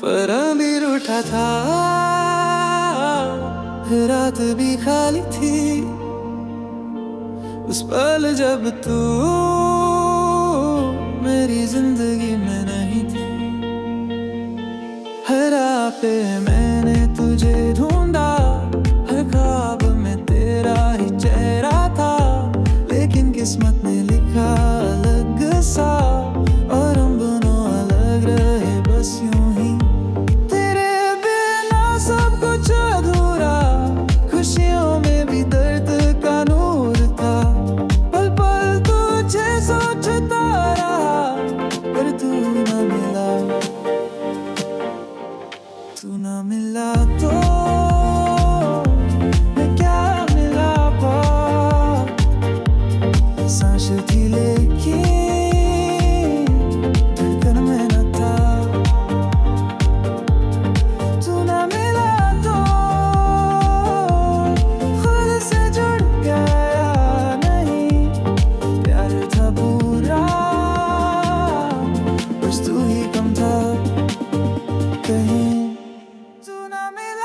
फरा भी रूठा था, रात भी खाली थी। उस पल जब तू मेरी जिंदगी में नहीं थी। हर राह पे मैंने तुझे ढूंढा, हर ख्वाब में तेरा ही चेहरा था। लेकिन किस्मत ने लिखा अलग सा, और हम दोनों अलग रहे बस यूं ही। तेरे बिना सब कुछ अधूरा, खुशियों में भी दर्द का नूर था। पल पल तुझे सोचता रहा, पर तू न मिला। तू न मिला तो मैं क्या मिला पा। सांस थी लेकिन धड़कन में न था। तू न मिला तो खुद से जुड़ गया नहीं। प्यार था पूरा, बस तू ही कम था कहीं। तू न मिला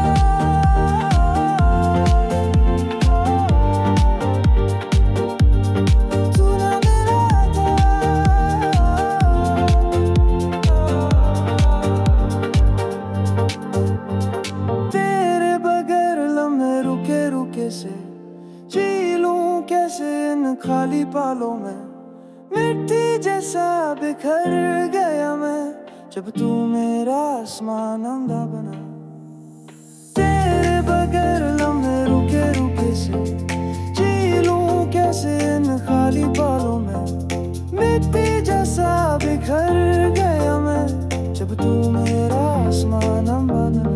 से जी लूं कैसे इन खाली पालों में। मिट्टी जैसा बिखर गया मैं, जब तू मेरा आसमान अंधा बना। तेरे बगैर लम्हे रुके रुके से जी लूं कैसे इन खाली पालों में। मिट्टी जैसा बिखर गया मैं, जब तू मेरा आसमान अंधा बना।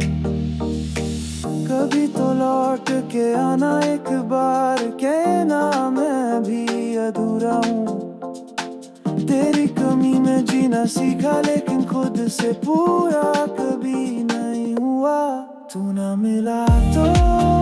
कभी तो लौट के आना एक बार, कहना मैं भी अधूरा हूँ। तेरी कमी में जीना सीखा, लेकिन खुद से पूरा कभी नहीं हुआ। तू ना मिला तो